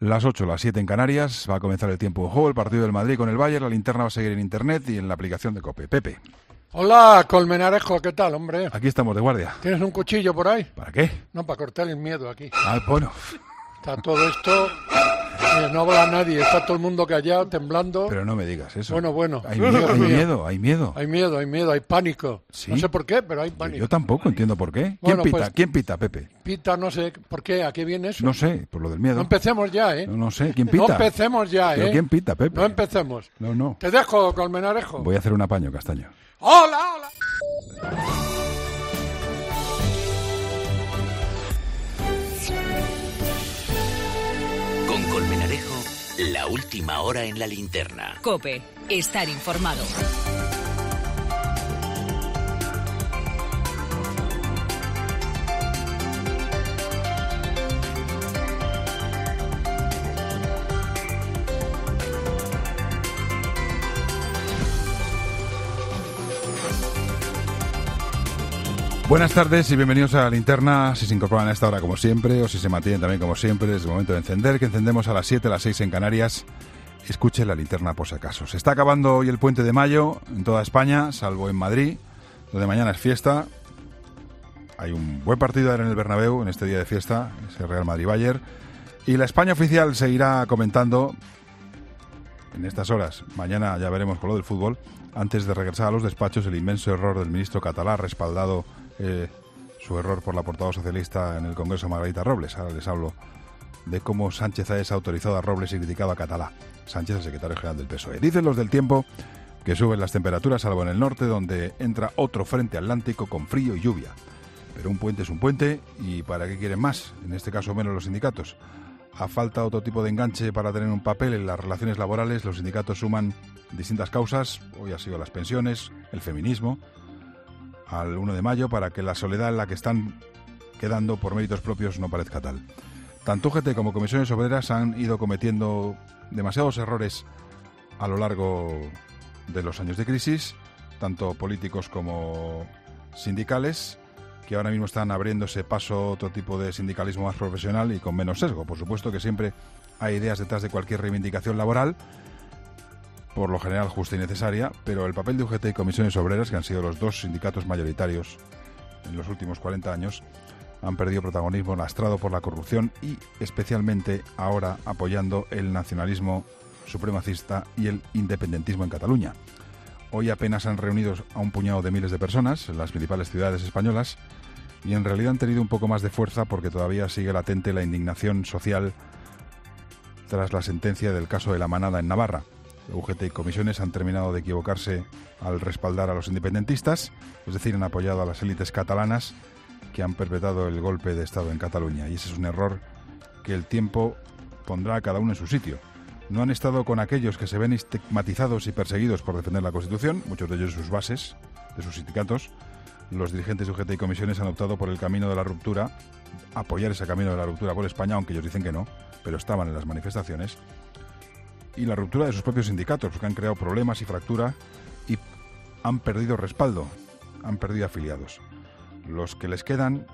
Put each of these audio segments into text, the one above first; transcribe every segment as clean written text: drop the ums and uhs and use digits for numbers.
Las 8, las 7 en Canarias, va a comenzar el tiempo de juego, el partido del Madrid con el Bayern, la linterna va a seguir en internet y en la aplicación de COPE. Pepe. Hola, Colmenarejo, ¿qué tal, hombre? Aquí estamos de guardia. ¿Tienes un cuchillo por ahí? ¿Para qué? No, para cortar el miedo aquí. Ah, bueno. Está todo esto, no habla nadie, está todo el mundo callado, temblando. Pero no me digas eso. Bueno. Hay miedo. Hay pánico. ¿Sí? No sé por qué, pero hay pánico. Yo tampoco entiendo por qué. Bueno, ¿Quién pita, Pepe? Pita, no sé, ¿por qué? ¿A qué viene eso? No sé, por lo del miedo. No empecemos ya, ¿eh? No sé, ¿quién pita? No empecemos ya, ¿eh? ¿Pero quién pita, Pepe? No empecemos. No. Te dejo, Colmenarejo. Voy a hacer un apaño, Castaño. ¡Hola! Con Colmenarejo, la última hora en la linterna. COPE, estar informado. Buenas tardes y bienvenidos a la linterna. Si se incorporan a esta hora como siempre o si se mantienen también como siempre, es el momento de encender, que encendemos a las 7, a las 6 en Canarias. Escuche la linterna por si acaso. Se está acabando hoy el puente de mayo en toda España, salvo en Madrid, donde mañana es fiesta. Hay un buen partido ahora en el Bernabéu en este día de fiesta, ese Real Madrid-Bayern. Y la España oficial seguirá comentando en estas horas. Mañana ya veremos con lo del fútbol. Antes de regresar a los despachos, el inmenso error del ministro catalá, respaldado su error por la portavoz socialista en el Congreso, Margarita Robles. Ahora les hablo de cómo Sánchez ha desautorizado a Robles y criticado a Catalá. Sánchez, el secretario general del PSOE. Dicen los del tiempo que suben las temperaturas, salvo en el norte, donde entra otro frente atlántico con frío y lluvia. Pero un puente es un puente, ¿y para qué quieren más? En este caso menos los sindicatos. A falta otro tipo de enganche para tener un papel en las relaciones laborales, los sindicatos suman distintas causas. Hoy ha sido las pensiones, el feminismo, al 1 de mayo, para que la soledad en la que están quedando por méritos propios no parezca tal. Tanto UGT como comisiones obreras han ido cometiendo demasiados errores a lo largo de los años de crisis, tanto políticos como sindicales, que ahora mismo están abriéndose paso a otro tipo de sindicalismo más profesional y con menos sesgo. Por supuesto que siempre hay ideas detrás de cualquier reivindicación laboral, por lo general justa y necesaria, pero el papel de UGT y comisiones obreras, que han sido los dos sindicatos mayoritarios en los últimos 40 años, han perdido protagonismo lastrado por la corrupción y especialmente ahora apoyando el nacionalismo supremacista y el independentismo en Cataluña. Hoy apenas han reunido a un puñado de miles de personas en las principales ciudades españolas y en realidad han tenido un poco más de fuerza porque todavía sigue latente la indignación social tras la sentencia del caso de La Manada en Navarra. UGT y comisiones han terminado de equivocarse al respaldar a los independentistas, es decir, han apoyado a las élites catalanas que han perpetrado el golpe de Estado en Cataluña, y ese es un error que el tiempo pondrá a cada uno en su sitio. No han estado con aquellos que se ven estigmatizados y perseguidos por defender la Constitución, muchos de ellos sus bases, de sus sindicatos. Los dirigentes de UGT y comisiones han optado por el camino de la ruptura, apoyar ese camino de la ruptura por España, aunque ellos dicen que no, pero estaban en las manifestaciones. Y la ruptura de sus propios sindicatos, porque han creado problemas y fractura y han perdido respaldo, han perdido afiliados. Los que les quedan,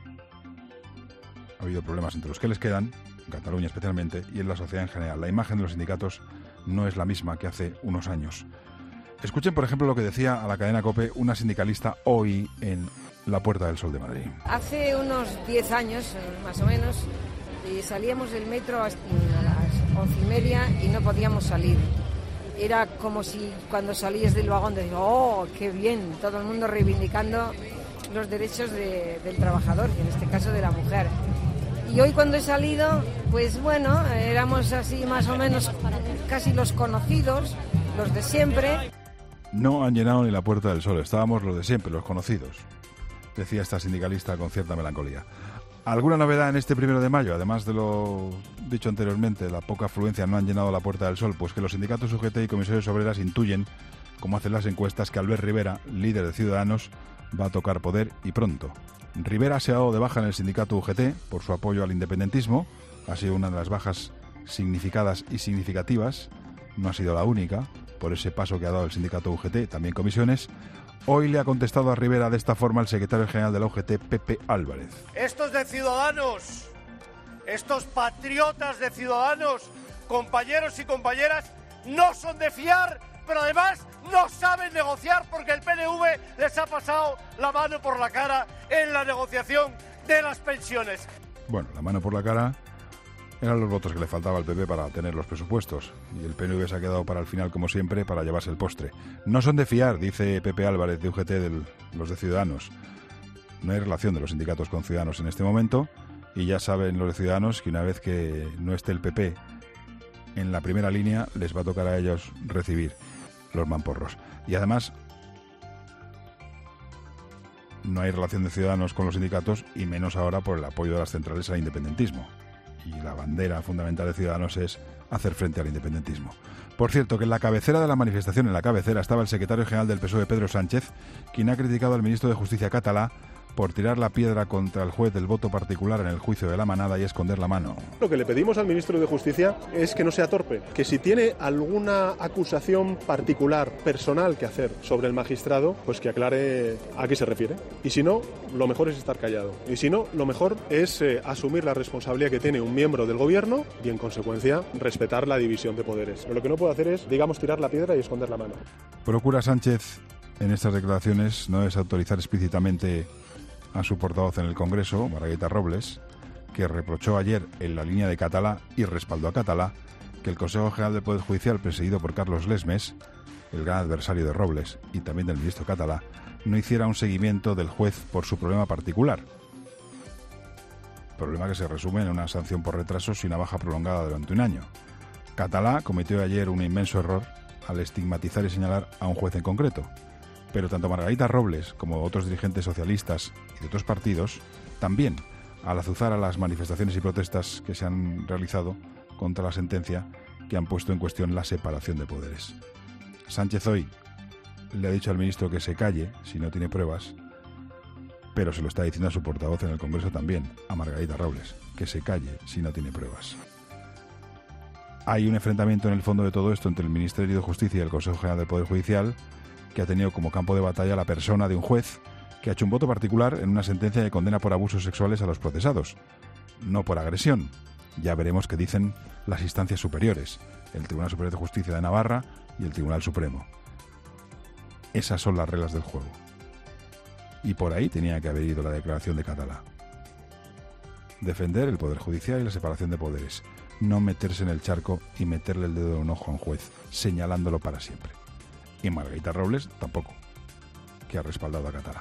ha habido problemas entre los que les quedan, en Cataluña especialmente, y en la sociedad en general. La imagen de los sindicatos no es la misma que hace unos años. Escuchen, por ejemplo, lo que decía a la cadena COPE una sindicalista hoy en la Puerta del Sol de Madrid. Hace unos 10 años, más o menos, salíamos del metro a las 11:30 y no podíamos salir. Era como si cuando salías del vagón decías, ¡oh, qué bien! Todo el mundo reivindicando los derechos del trabajador, y en este caso de la mujer. Y hoy cuando he salido, pues bueno, éramos así más o menos casi los conocidos, los de siempre. No han llenado ni la Puerta del Sol, estábamos los de siempre, los conocidos, decía esta sindicalista con cierta melancolía. ¿Alguna novedad en este 1 de mayo? Además de lo dicho anteriormente, la poca afluencia, no han llenado la Puerta del Sol, pues que los sindicatos UGT y comisiones obreras intuyen, como hacen las encuestas, que Albert Rivera, líder de Ciudadanos, va a tocar poder y pronto. Rivera se ha dado de baja en el sindicato UGT por su apoyo al independentismo, ha sido una de las bajas significadas y significativas, no ha sido la única, por ese paso que ha dado el sindicato UGT, también comisiones. Hoy le ha contestado a Rivera de esta forma el secretario general de la UGT, Pepe Álvarez. Estos de Ciudadanos Estos patriotas de Ciudadanos, compañeros y compañeras, no son de fiar, pero además no saben negociar porque el PNV les ha pasado la mano por la cara en la negociación de las pensiones. Bueno, la mano por la cara eran los votos que le faltaba al PP para tener los presupuestos. Y el PNV se ha quedado para el final, como siempre, para llevarse el postre. No son de fiar, dice Pepe Álvarez de UGT, los de Ciudadanos. No hay relación de los sindicatos con Ciudadanos en este momento. Y ya saben los de Ciudadanos que una vez que no esté el PP en la primera línea, les va a tocar a ellos recibir los mamporros. Y además, no hay relación de Ciudadanos con los sindicatos, y menos ahora por el apoyo de las centrales al independentismo. Y la bandera fundamental de Ciudadanos es hacer frente al independentismo. Por cierto, que en la cabecera de la manifestación, en la cabecera, estaba el secretario general del PSOE, Pedro Sánchez, quien ha criticado al ministro de Justicia catalá por tirar la piedra contra el juez del voto particular en el juicio de la Manada y esconder la mano. Lo que le pedimos al ministro de Justicia es que no sea torpe, que si tiene alguna acusación particular, personal que hacer sobre el magistrado, pues que aclare a qué se refiere. Y si no, lo mejor es estar callado. Y si no, lo mejor es asumir la responsabilidad que tiene un miembro del gobierno y, en consecuencia, respetar la división de poderes. Pero lo que no puede hacer es, digamos, tirar la piedra y esconder la mano. Procura Sánchez, en estas declaraciones, no desautorizar explícitamente a su portavoz en el Congreso, Margarita Robles, que reprochó ayer en la línea de Catalá y respaldó a Catalá que el Consejo General del Poder Judicial, presidido por Carlos Lesmes, el gran adversario de Robles y también del ministro Catalá, no hiciera un seguimiento del juez por su problema particular. Problema que se resume en una sanción por retrasos y una baja prolongada durante un año. Catalá cometió ayer un inmenso error al estigmatizar y señalar a un juez en concreto. Pero tanto Margarita Robles como otros dirigentes socialistas y de otros partidos también, al azuzar a las manifestaciones y protestas que se han realizado contra la sentencia que han puesto en cuestión la separación de poderes. Sánchez hoy le ha dicho al ministro que se calle si no tiene pruebas, pero se lo está diciendo a su portavoz en el Congreso también, a Margarita Robles, que se calle si no tiene pruebas. Hay un enfrentamiento en el fondo de todo esto entre el Ministerio de Justicia y el Consejo General del Poder Judicial, que ha tenido como campo de batalla la persona de un juez que ha hecho un voto particular en una sentencia que condena por abusos sexuales a los procesados, no por agresión. Ya veremos qué dicen las instancias superiores, el Tribunal Superior de Justicia de Navarra y el Tribunal Supremo. Esas son las reglas del juego. Y por ahí tenía que haber ido la declaración de Catalá. Defender el Poder Judicial y la separación de poderes, no meterse en el charco y meterle el dedo en un ojo a un juez, señalándolo para siempre. Y Margarita Robles tampoco, que ha respaldado a Catalá.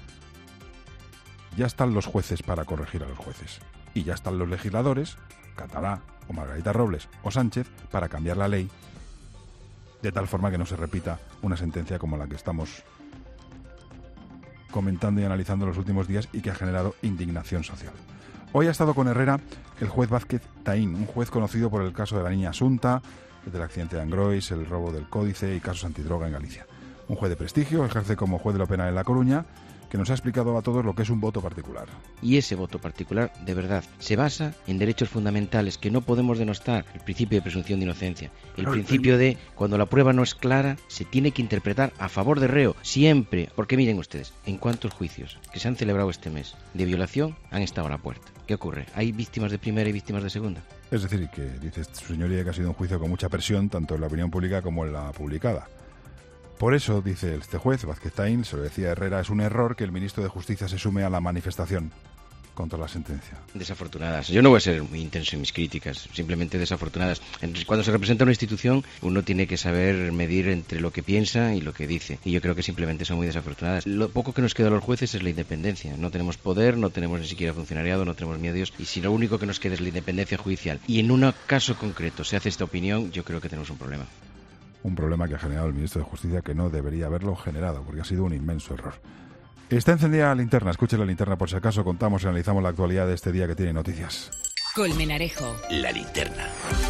Ya están los jueces para corregir a los jueces. Y ya están los legisladores, Catalá o Margarita Robles o Sánchez, para cambiar la ley de tal forma que no se repita una sentencia como la que estamos comentando y analizando en los últimos días y que ha generado indignación social. Hoy ha estado con Herrera el juez Vázquez Taín, un juez conocido por el caso de la niña Asunta, del accidente de Angrois, el robo del Códice y casos antidroga en Galicia. Un juez de prestigio, ejerce como juez de lo penal en La Coruña, que nos ha explicado a todos lo que es un voto particular. Y ese voto particular, de verdad, se basa en derechos fundamentales que no podemos denostar. El principio de presunción de inocencia, el principio de cuando la prueba no es clara, se tiene que interpretar a favor del reo, siempre. Porque miren ustedes, ¿en cuántos juicios que se han celebrado este mes de violación han estado a la puerta? ¿Qué ocurre? ¿Hay víctimas de primera y víctimas de segunda? Es decir, que dice su señoría que ha sido un juicio con mucha presión, tanto en la opinión pública como en la publicada. Por eso, dice este juez, Vázquez Taín, se lo decía Herrera, es un error que el ministro de Justicia se sume a la manifestación contra la sentencia. Desafortunadas. Yo no voy a ser muy intenso en mis críticas, simplemente desafortunadas. Cuando se representa una institución, uno tiene que saber medir entre lo que piensa y lo que dice. Y yo creo que simplemente son muy desafortunadas. Lo poco que nos queda a los jueces es la independencia. No tenemos poder, no tenemos ni siquiera funcionariado, no tenemos medios. Y si lo único que nos queda es la independencia judicial, y en un caso concreto se hace esta opinión, yo creo que tenemos un problema. Un problema que ha generado el ministro de Justicia que no debería haberlo generado, porque ha sido un inmenso error. Está encendida la linterna, escuche la linterna por si acaso, contamos y analizamos la actualidad de este día que tiene noticias. Colmenarejo. La linterna.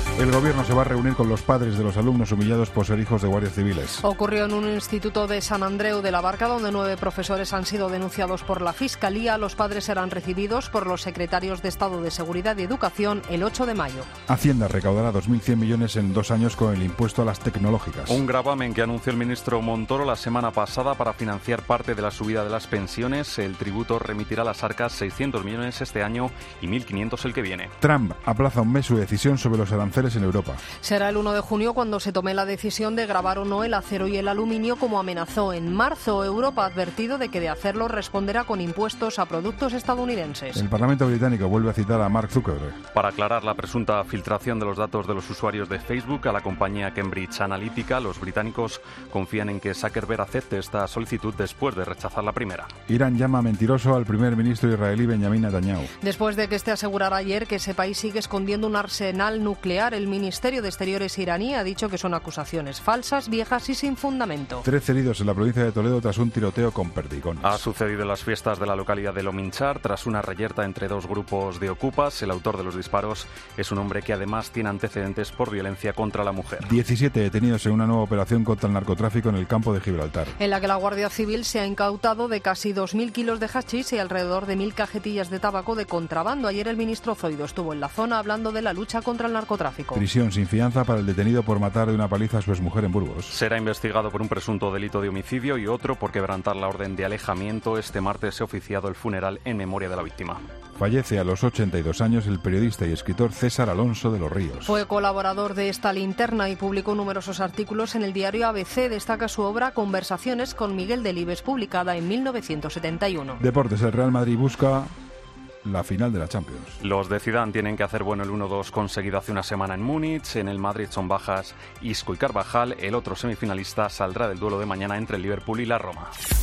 El gobierno se va a reunir con los padres de los alumnos humillados por ser hijos de guardias civiles. Ocurrió en un instituto de Sant Andreu de la Barca, donde 9 profesores han sido denunciados por la Fiscalía. Los padres serán recibidos por los secretarios de Estado de Seguridad y Educación el 8 de mayo. Hacienda recaudará 2.100 millones en 2 años con el impuesto a las tecnológicas. Un gravamen que anunció el ministro Montoro la semana pasada para financiar parte de la subida de las pensiones. El tributo remitirá a las arcas 600 millones este año y 1.500 el que viene. Trump aplaza un mes su decisión sobre los aranceles en Europa. Será el 1 de junio cuando se tome la decisión de gravar o no el acero y el aluminio, como amenazó en marzo. Europa ha advertido de que de hacerlo responderá con impuestos a productos estadounidenses. El Parlamento británico vuelve a citar a Mark Zuckerberg para aclarar la presunta filtración de los datos de los usuarios de Facebook a la compañía Cambridge Analytica. Los británicos confían en que Zuckerberg acepte esta solicitud después de rechazar la primera. Irán llama mentiroso al primer ministro israelí Benjamin Netanyahu. Después de que este asegurara ayer que ese país sigue escondiendo un arsenal nuclear, el Ministerio de Exteriores iraní ha dicho que son acusaciones falsas, viejas y sin fundamento. 13 heridos en la provincia de Toledo tras un tiroteo con perdigones. Ha sucedido en las fiestas de la localidad de Lominchar tras una reyerta entre 2 grupos de ocupas. El autor de los disparos es un hombre que además tiene antecedentes por violencia contra la mujer. 17 detenidos en una nueva operación contra el narcotráfico en el campo de Gibraltar. En la que la Guardia Civil se ha incautado de casi 2.000 kilos de hachís y alrededor de 1.000 cajetillas de tabaco de contrabando. Ayer el ministro Zoido estuvo en la zona hablando de la lucha contra el narcotráfico. Prisión sin fianza para el detenido por matar de una paliza a su exmujer en Burgos. Será investigado por un presunto delito de homicidio y otro por quebrantar la orden de alejamiento. Este martes se ha oficiado el funeral en memoria de la víctima. Fallece a los 82 años el periodista y escritor César Alonso de los Ríos. Fue colaborador de esta linterna y publicó numerosos artículos en el diario ABC. Destaca su obra Conversaciones con Miguel Delibes, publicada en 1971. Deportes, el Real Madrid busca la final de la Champions. Los de Zidane tienen que hacer bueno el 1-2 conseguido hace una semana en Múnich. En el Madrid son bajas Isco y Carvajal. El otro semifinalista saldrá del duelo de mañana entre el Liverpool y la Roma.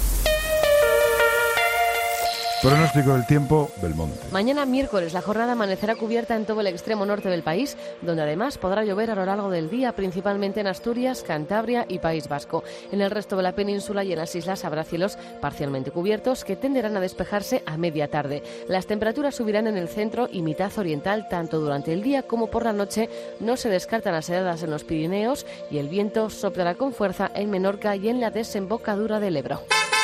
Pronóstico del tiempo, Belmonte. Mañana miércoles la jornada amanecerá cubierta en todo el extremo norte del país, donde además podrá llover a lo largo del día, principalmente en Asturias, Cantabria y País Vasco. En el resto de la península y en las islas habrá cielos parcialmente cubiertos que tenderán a despejarse a media tarde. Las temperaturas subirán en el centro y mitad oriental tanto durante el día como por la noche. No se descartan las heladas en los Pirineos y el viento soplará con fuerza en Menorca y en la desembocadura del Ebro.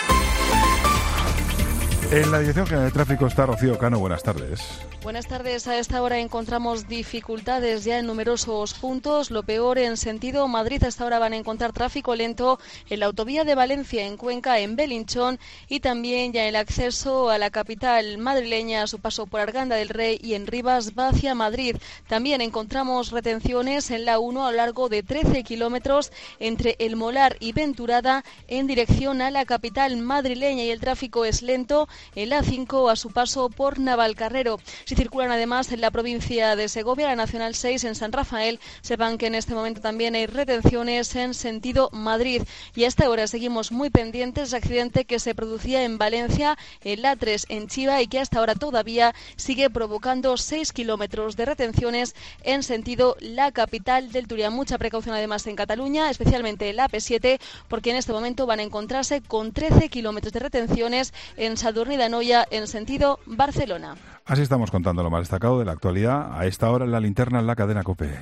En la Dirección General de Tráfico está Rocío Cano. Buenas tardes. Buenas tardes. A esta hora encontramos dificultades ya en numerosos puntos. Lo peor en sentido Madrid. A esta hora van a encontrar tráfico lento en la autovía de Valencia, en Cuenca, en Belinchón, y también ya el acceso a la capital madrileña a su paso por Arganda del Rey y en Rivas va hacia Madrid. También encontramos retenciones en la 1 a lo largo de 13 kilómetros entre El Molar y Venturada en dirección a la capital madrileña, y el tráfico es lento en la 5 a su paso por Navalcarrero. Si circulan además en la provincia de Segovia, la Nacional 6 en San Rafael, sepan que en este momento también hay retenciones en sentido Madrid. Y a esta hora seguimos muy pendientes del accidente que se producía en Valencia, en la 3 en Chiva, y que hasta ahora todavía sigue provocando 6 kilómetros de retenciones en sentido la capital del Turia. Mucha precaución además en Cataluña, especialmente en la AP7, porque en este momento van a encontrarse con 13 kilómetros de retenciones en Sadurní de Anoia en sentido Barcelona. Así estamos contando lo más destacado de la actualidad a esta hora en la linterna en la cadena COPE.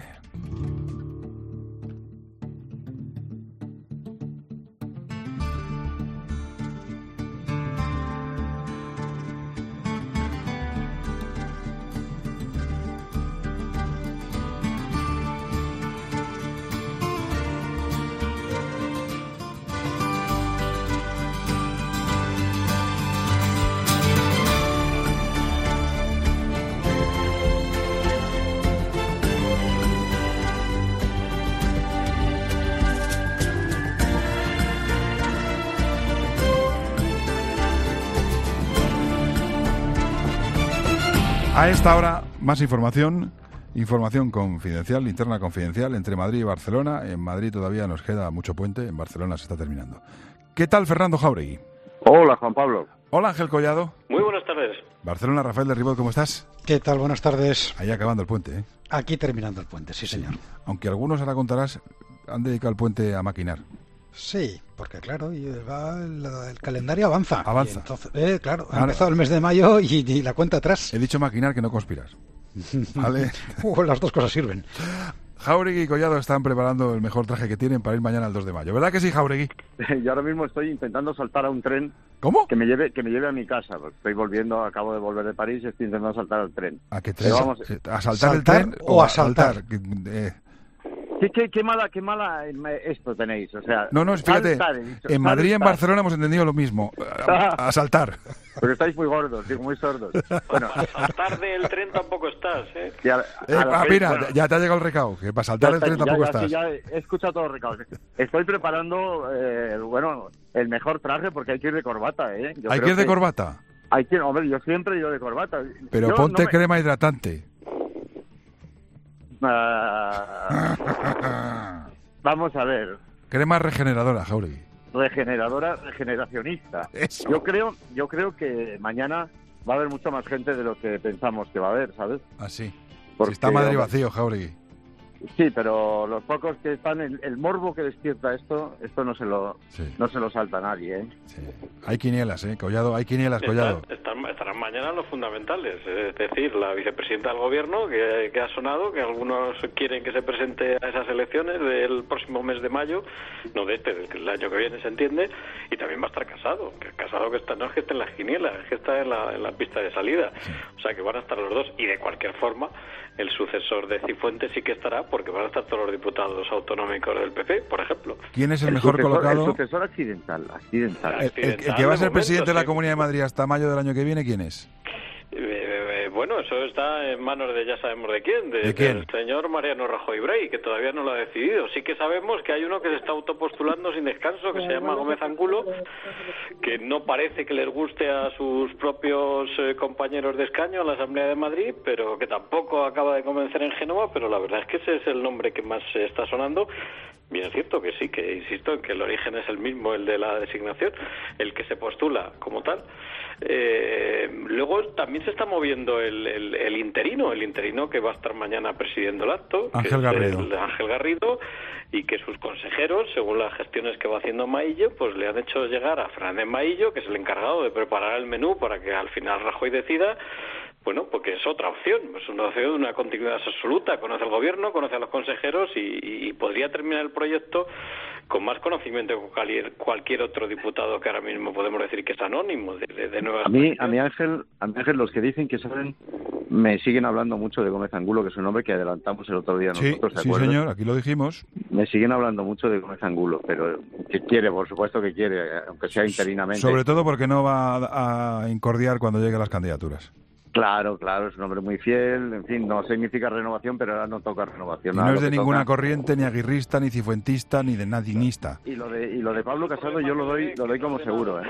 A esta hora, más información confidencial, linterna confidencial entre Madrid y Barcelona. En Madrid todavía nos queda mucho puente, en Barcelona se está terminando. ¿Qué tal, Fernando Jauregui? Hola, Juan Pablo. Hola, Ángel Collado. Muy buenas tardes. Barcelona, Rafael de Ribot, ¿cómo estás? ¿Qué tal? Buenas tardes. Ahí acabando el puente, ¿eh? Aquí terminando el puente, sí, señor. Aunque algunos, ahora contarás, han dedicado el puente a maquinar. Sí, porque claro, el calendario avanza. Avanza. Y entonces, claro, ha empezado el mes de mayo y la cuenta atrás. He dicho maquinar, que no conspiras. ¿Vale? Las dos cosas sirven. Jáuregui y Collado están preparando el mejor traje que tienen para ir mañana al 2 de mayo. ¿Verdad que sí, Jáuregui? Yo ahora mismo estoy intentando saltar a un tren. ¿Cómo? Que me lleve a mi casa. Estoy volviendo, acabo de volver de París y estoy intentando saltar al tren. ¿A qué tren? ¿A saltar el ¿Saltar tren o a saltar? ¿Qué mala esto tenéis? O sea, No, fíjate, en Madrid y en Barcelona hemos entendido lo mismo. A saltar. Porque estáis muy gordos, digo, muy sordos. Bueno, a saltar del tren tampoco estás, ¿eh? Mira, ya te ha llegado el recado, que para saltar el tren tampoco estás. Sí, ya he escuchado todos los recados. Estoy preparando, el mejor traje porque hay que ir de corbata, ¿eh? ¿Hay que ir de corbata? Hombre, yo siempre he ido de corbata. Pero ponte crema hidratante. Vamos a ver. Crema regeneradora, Jáuregui. Regeneracionista. Eso. Yo creo que mañana va a haber mucha más gente de lo que pensamos que va a haber, ¿sabes? Ah, sí. Porque, si está Madrid vacío, Jáuregui. Sí, pero los pocos que están, el morbo que despierta esto no se lo salta nadie, ¿eh? Sí. Hay quinielas, Collado, hay quinielas, Collado. Estarán mañana los fundamentales, es decir, la vicepresidenta del gobierno que ha sonado, que algunos quieren que se presente a esas elecciones del próximo mes de mayo, no de del año que viene, se entiende, y también va a estar Casado, que Casado que está, no es que esté en las quinielas, es que está en la pista de salida, sí. O sea que van a estar los dos, y de cualquier forma el sucesor de Cifuentes sí que estará, porque van a estar todos los diputados autonómicos del PP, por ejemplo. ¿Quién es el mejor colocado? El sucesor accidental. El que va a ser presidente de la Comunidad de Madrid hasta mayo del año que viene, ¿quién es? Bueno, eso está en manos de ya sabemos de quién, ¿De quién? del señor Mariano Rajoy Brey, que todavía no lo ha decidido. Sí que sabemos que hay uno que se está autopostulando sin descanso, que se llama Gómez Angulo, que no parece que les guste a sus propios compañeros de escaño en la Asamblea de Madrid, pero que tampoco acaba de convencer en Génova, pero la verdad es que ese es el nombre que más está sonando. Bien, es cierto que sí, que insisto en que el origen es el mismo, el de la designación, el que se postula como tal. Luego también se está moviendo el interino que va a estar mañana presidiendo el acto, Ángel Garrido. Ángel Garrido, y que sus consejeros, según las gestiones que va haciendo Maillo, pues le han hecho llegar a Fernández Maillo, que es el encargado de preparar el menú para que al final Rajoy decida. Bueno, porque es otra opción, es una opción de una continuidad absoluta, conoce al gobierno, conoce a los consejeros y podría terminar el proyecto con más conocimiento que cualquier otro diputado que ahora mismo podemos decir que es anónimo de nuevas. A mí Ángel, los que dicen que saben, me siguen hablando mucho de Gómez Angulo, que es un nombre que adelantamos el otro día nosotros, ¿te acuerdas? Sí, señor, aquí lo dijimos. Me siguen hablando mucho de Gómez Angulo, pero que quiere, por supuesto que quiere, aunque sea interinamente. Sobre todo porque no va a incordiar cuando lleguen las candidaturas. Claro, es un hombre muy fiel, en fin, no significa renovación, pero ahora no toca renovación. Y no es de ninguna corriente, ni aguirrista, ni cifuentista, ni de nadinista. Y lo de Pablo Casado yo lo doy como seguro, ¿eh?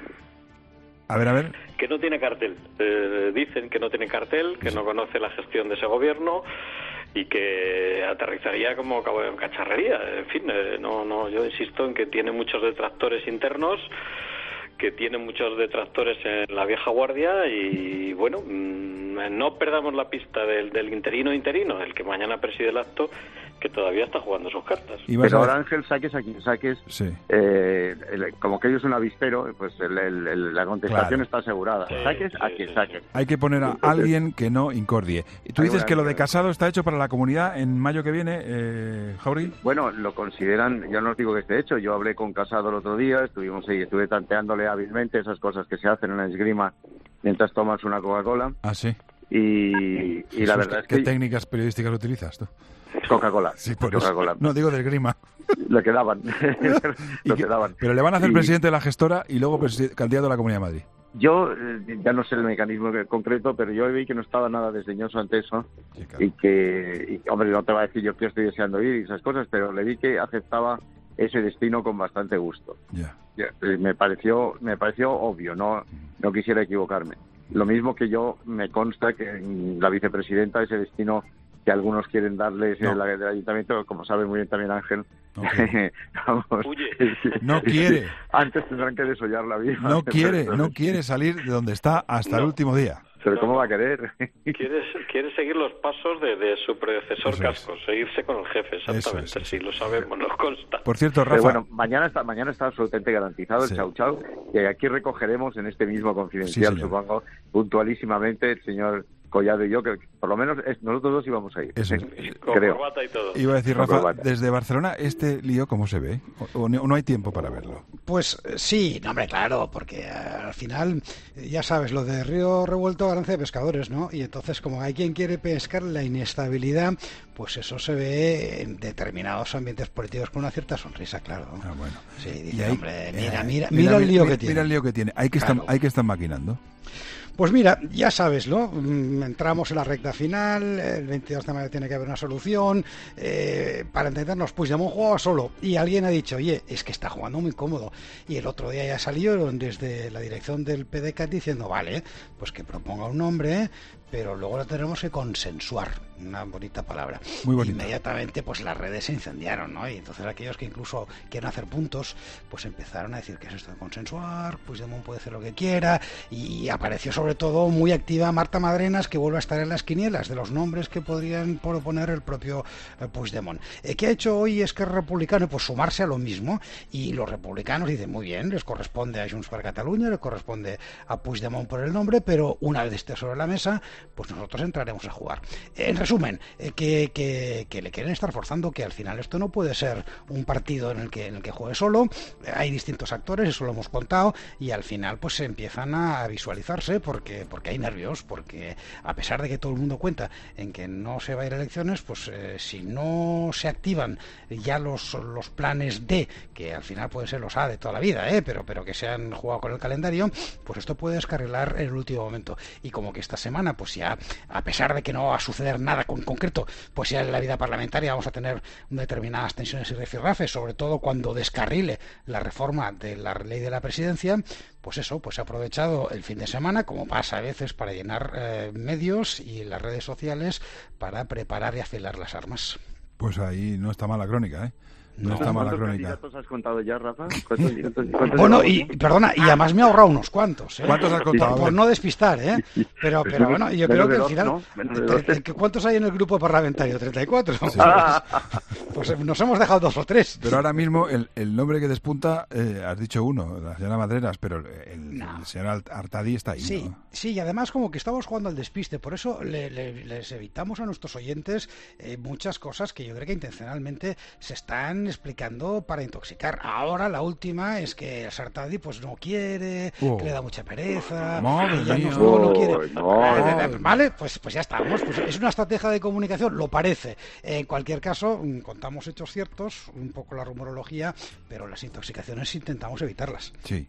A ver. Que no tiene cartel. Dicen que no tiene cartel, que no conoce la gestión de ese gobierno y que aterrizaría como cabo de cacharrería. En fin, yo insisto en que tiene muchos detractores internos, que tiene muchos detractores en la vieja guardia y bueno, no perdamos la pista del interino, el que mañana preside el acto, que todavía está jugando sus cartas. Pero ahora, Ángel, saques a quien saques, sí. Como que ellos es un avispero, pues la contestación está asegurada. Sí, saques a quien saques. Hay que poner a alguien que no incordie. Tú dices que lo de Casado está hecho para la comunidad en mayo que viene, Jáuregui. Bueno, lo consideran, yo no os digo que esté hecho, yo hablé con Casado el otro día, estuve tanteándole hábilmente esas cosas que se hacen en la esgrima mientras tomas una Coca-Cola. Ah, sí. Y la verdad es que... ¿Qué técnicas periodísticas utilizas tú? Coca-Cola. Sí, por Coca-Cola. No, digo del grima. Lo que daban. Pero le van a hacer presidente de la gestora y luego candidato a la Comunidad de Madrid. Yo ya no sé el mecanismo concreto, pero yo vi que no estaba nada desdeñoso ante eso. Sí, claro. Hombre, no te va a decir yo que estoy deseando ir y esas cosas, pero le vi que aceptaba ese destino con bastante gusto. Ya. Me pareció obvio, no quisiera equivocarme. Lo mismo que yo, me consta que la vicepresidenta, ese destino que algunos quieren darles del ayuntamiento, como sabe muy bien también Ángel, vamos, no quiere. Antes tendrán que desollar la vida. No quiere salir de donde está hasta el último día. Pero ¿cómo va a querer? Quiere seguir los pasos de su predecesor Casco, seguirse con el jefe, exactamente. Sí, lo sabemos, nos consta. Por cierto, Rafa... Pero bueno, mañana está absolutamente garantizado el Chau Chau, y aquí recogeremos en este mismo Confidencial, supongo, puntualísimamente el señor Collado y yo, que por lo menos nosotros dos íbamos a ir. Eso es. Con corbata y todo. Iba a decir, Rafa, desde Barcelona, ¿este lío cómo se ve? ¿O no hay tiempo para verlo? Pues sí, no, hombre, claro, porque al final, ya sabes, lo de río revuelto, ganancia de pescadores, ¿no? Y entonces, como hay quien quiere pescar la inestabilidad, pues eso se ve en determinados ambientes políticos con una cierta sonrisa, claro. Ah, bueno. Sí, dice, y ahí, hombre, mira el lío que tiene. Mira el lío que tiene. Hay que estar maquinando. Pues mira, ya sabes, ¿no? Entramos en la recta final, el 22 de mayo tiene que haber una solución. Para entendernos, Puigdemont jugaba solo y alguien ha dicho, oye, es que está jugando muy cómodo. Y el otro día ya salieron desde la dirección del PDeCAT diciendo, vale, pues que proponga un nombre, pero luego lo tenemos que consensuar, una bonita palabra. Muy bonita. Inmediatamente pues las redes se incendiaron, ¿no? Y entonces aquellos que incluso quieren hacer puntos, pues empezaron a decir que es esto de consensuar, Puigdemont puede hacer lo que quiera, y apareció sobre todo muy activa Marta Madrenas, que vuelve a estar en las quinielas de los nombres que podrían proponer el propio Puigdemont. ¿Qué ha hecho hoy Esquerra Republicana? Pues sumarse a lo mismo, y los republicanos dicen, muy bien, les corresponde a Junts per Catalunya, les corresponde a Puigdemont por el nombre, pero una vez esté sobre la mesa, pues nosotros entraremos a jugar. En resumen, que le quieren estar forzando, que al final esto no puede ser un partido en el que juegue solo, hay distintos actores, eso lo hemos contado, y al final pues se empiezan a visualizarse porque hay nervios, porque a pesar de que todo el mundo cuenta en que no se va a ir a elecciones, pues si no se activan ya los planes D, que al final pueden ser los A de toda la vida, pero que se han jugado con el calendario, pues esto puede descarrilar en el último momento. Y como que esta semana, pues ya, a pesar de que no va a suceder nada con concreto, pues ya en la vida parlamentaria vamos a tener determinadas tensiones y rifirrafes, sobre todo cuando descarrile la reforma de la ley de la presidencia, pues eso, pues se ha aprovechado el fin de semana, como pasa a veces, para llenar medios y las redes sociales para preparar y afilar las armas. Pues ahí no está mala crónica, ¿eh? No está mala crónica. ¿Cuántos has contado ya, Rafa? Bueno, y perdona, y además me ha ahorrado unos cuantos. ¿Cuántos has contado? Por no despistar, ¿eh? Pero bueno, yo creo que al final... ¿Cuántos hay en el grupo parlamentario? 34. Sí. Pues nos hemos dejado 2 o 3. Pero ahora mismo el nombre que despunta, has dicho uno, la señora Madrenas, pero el señor Artadi está ahí, sí, ¿no? Sí, y además como que estamos jugando al despiste, por eso les evitamos a nuestros oyentes muchas cosas que yo creo que intencionalmente se están explicando para intoxicar. Ahora la última es que Artadi pues no quiere, que le da mucha pereza, que ya no quiere. Vale, pues ya estamos. Pues es una estrategia de comunicación, lo parece. En cualquier caso, contamos hechos ciertos, un poco la rumorología, pero las intoxicaciones intentamos evitarlas. Sí,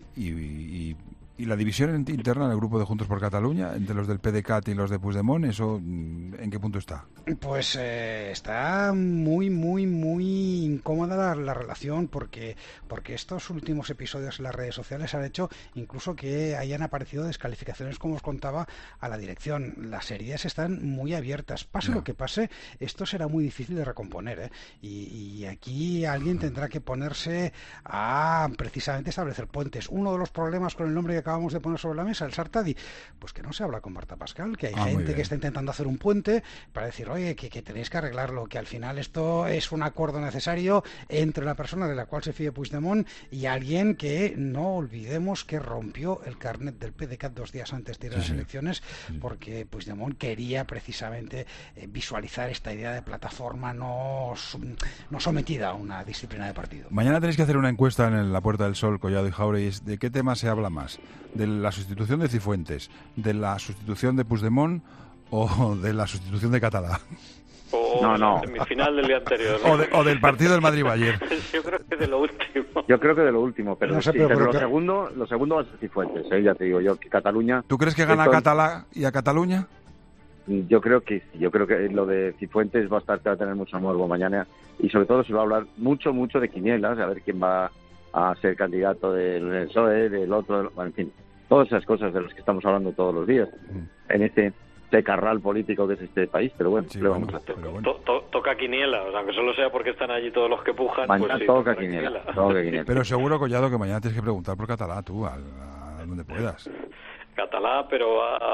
y la división interna en el grupo de Juntos por Cataluña, entre los del PDeCAT y los de Puigdemont, ¿eso en qué punto está? Pues está muy, muy, muy incómoda la relación porque estos últimos episodios en las redes sociales han hecho incluso que hayan aparecido descalificaciones, como os contaba, a la dirección. Las heridas están muy abiertas. Pase lo que pase, esto será muy difícil de recomponer, ¿eh? Y aquí alguien tendrá que ponerse a precisamente establecer puentes. Uno de los problemas con el nombre que acabamos de poner sobre la mesa, el Artadi, pues que no se habla con Marta Pascal, que hay gente que está intentando hacer un puente para decir, oye, que tenéis que arreglarlo, que al final esto es un acuerdo necesario entre la persona de la cual se fíe Puigdemont y alguien que no olvidemos que rompió el carnet del PDeCAT 2 días antes de ir a las elecciones, porque Puigdemont quería precisamente visualizar esta idea de plataforma no sometida a una disciplina de partido. Mañana tenéis que hacer una encuesta en la Puerta del Sol, Collado y Jauregui. ¿De qué tema se habla más? ¿De la sustitución de Cifuentes, de la sustitución de Puigdemont o de la sustitución de Catalá? O la semifinal del día anterior, ¿no? O del partido del Madrid ayer. Yo creo que de lo último. Yo creo que de lo último, pero, no sé, sí, pero lo segundo va a ser Cifuentes, ya te digo yo, que Cataluña... ¿Tú crees que gana Catalá y a Cataluña? Yo creo que sí, yo creo que lo de Cifuentes va a tener mucho morbo mañana, y sobre todo se va a hablar mucho de quinielas, a ver quién va a ser candidato del PSOE, del otro, en fin, todas esas cosas de las que estamos hablando todos los días en este carral político que es este país, pero bueno, sí, vamos a hacer. Toca quiniela, o sea, aunque solo sea porque están allí todos los que pujan, mañana pues sí, toca quiniela. Pero seguro, Collado, que mañana tienes que preguntar por Catalá tú, a donde puedas. Catalá, pero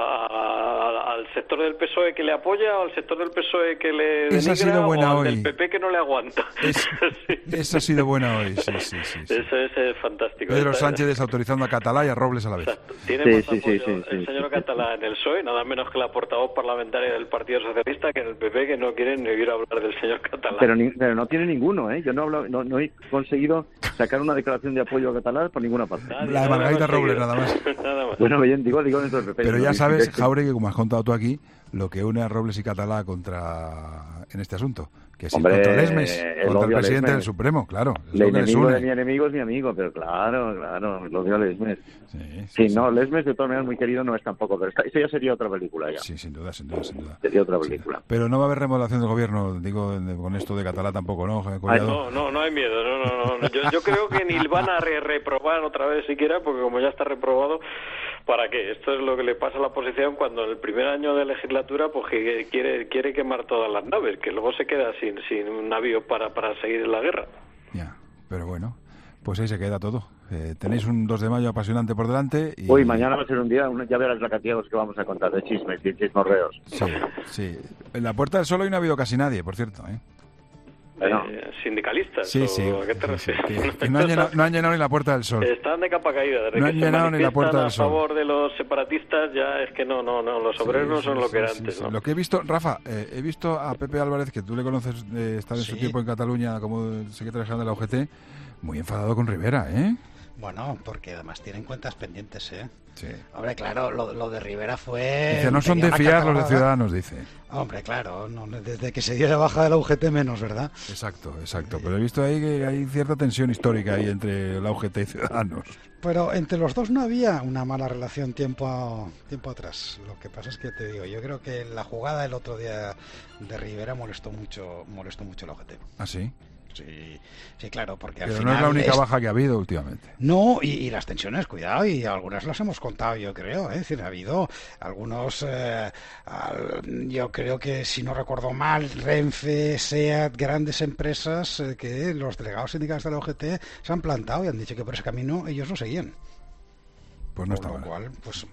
al sector del PSOE que le apoya o al sector del PSOE que le denigra, esa ha sido buena o al hoy. del PP que no le aguanta. Esa ha sido buena hoy, sí. Eso es fantástico. Pedro Sánchez desautorizando a Catalá y a Robles a la vez. Exacto. Tiene más apoyo el señor Catalá en el PSOE, nada menos que la portavoz parlamentaria del Partido Socialista, que en el PP, que no quieren ni oír hablar del señor Catalá. Pero no tiene ninguno, ¿eh? Yo no he conseguido sacar una declaración de apoyo a Catalá por ninguna parte. La de Margarita Robles, nada más. Nada más. Bueno, bien, digo dentro del PP. Pero ya sabes, Jáuregui, como has contado tú aquí, lo que une a Robles y Catalá en este asunto, que es contra Lesmes, contra el presidente del Supremo, claro. El enemigo de mi enemigo es mi amigo, pero claro, lo odio a Lesmes. Sí, no, Lesmes de todas maneras muy querido no es tampoco, pero esto ya sería otra película ya. Sí, sin duda. Sería otra película. Sí. Pero no va a haber remodelación del gobierno, digo, con esto de Catalá tampoco, ¿no? No hay miedo, no. Yo creo que ni van a reprobar otra vez siquiera, porque como ya está reprobado, ¿para qué? Esto es lo que le pasa a la oposición cuando en el primer año de legislatura pues que quiere quemar todas las naves, que luego se queda sin un navío para seguir en la guerra. Ya, pero bueno, pues ahí se queda todo. Tenéis un 2 de mayo apasionante por delante. Y... Uy, mañana va a ser un día, ya verás la cantidad de los que vamos a contar, de chismes y chismorreos. Sí. En la Puerta del Sol hoy no ha habido casi nadie, por cierto, ¿eh? ¿Sindicalistas? Sí. ¿A qué te refieres? Que no han llenado ni la Puerta del Sol. Están de capa caída. No han llenado ni la Puerta del Sol. A favor de los separatistas ya es que no, los obreros no son lo que era antes. ¿no? Lo que he visto, Rafa, he visto a Pepe Álvarez, que tú le conoces de estar en su tiempo en Cataluña como secretario general de la UGT, muy enfadado con Rivera, ¿eh? Bueno, porque además tienen cuentas pendientes, ¿eh? Sí. Hombre, claro, lo de Rivera fue... Dice, no son de fiar los de Ciudadanos, dice. Hombre, claro, desde que se dio la baja de la UGT menos, ¿verdad? Exacto. Pero he visto ahí que hay cierta tensión histórica ahí entre la UGT y Ciudadanos. Pero entre los dos no había una mala relación tiempo atrás. Lo que pasa es que te digo, yo creo que la jugada el otro día de Rivera molestó mucho la UGT. ¿Ah, sí? Sí, claro, porque al final... Pero no es la única baja que ha habido últimamente. No, y las tensiones, cuidado, y algunas las hemos contado, yo creo, es decir, ha habido algunos, yo creo que, si no recuerdo mal, Renfe, SEAT, grandes empresas que los delegados sindicales de la UGT se han plantado y han dicho que por ese camino ellos lo seguían. Pues no está mal. Por lo cual, pues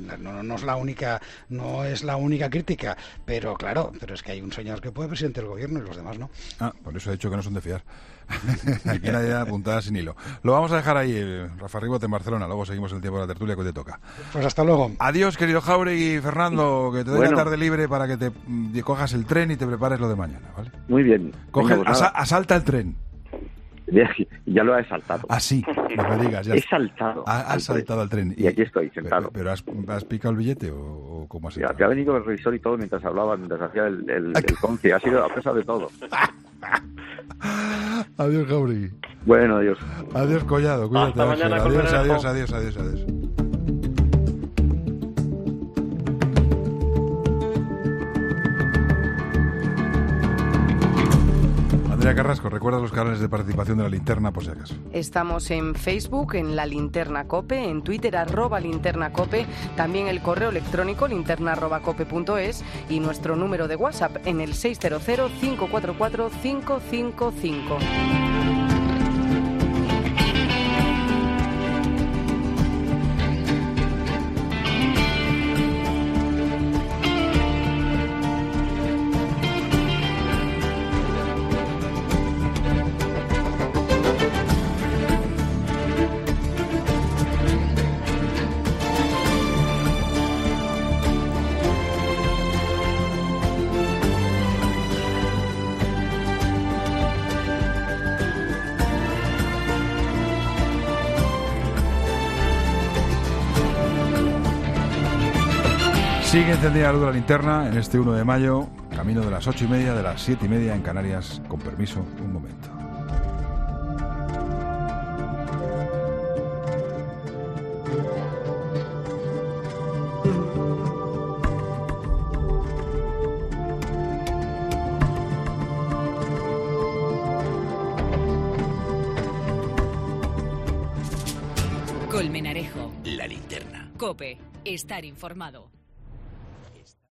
no es la única crítica, pero claro, es que hay un señor que puede presidente del gobierno y los demás no. Por eso he dicho que no son de fiar. Aquí nadie apuntada sin hilo. Lo vamos a dejar ahí, Rafa Ribot en Barcelona, luego seguimos el tiempo de la tertulia que te toca. Pues hasta luego. Adiós, querido Jáuregui y Fernando, que te doy la tarde libre para que te cojas el tren y te prepares lo de mañana, ¿vale? Muy bien. Asalta el tren. Ya lo he saltado. Sí, no me digas. Ya he saltado. Has saltado al tren. Y aquí estoy, sentado. ¿Pero has picado el billete o cómo has entrado? Te ha venido el revisor y todo mientras hablaba, mientras hacía el conci. Ha sido a pesar de todo. Adiós, Jáuregui. Bueno, adiós. Adiós, Collado. Cuídate. Hasta mañana. Adiós. Andrea Carrasco, recuerda los canales de participación de La Linterna, por si acaso. Estamos en Facebook, en La Linterna COPE, en Twitter, @linternacope, también el correo electrónico linterna@cope.es y nuestro número de WhatsApp en el 600-544-555. Sigue encendida la luz de la linterna en este 1 de mayo, camino de las 8:30, de las 7:30 en Canarias. Con permiso, un momento. Colmenarejo. La Linterna. COPE. Estar informado.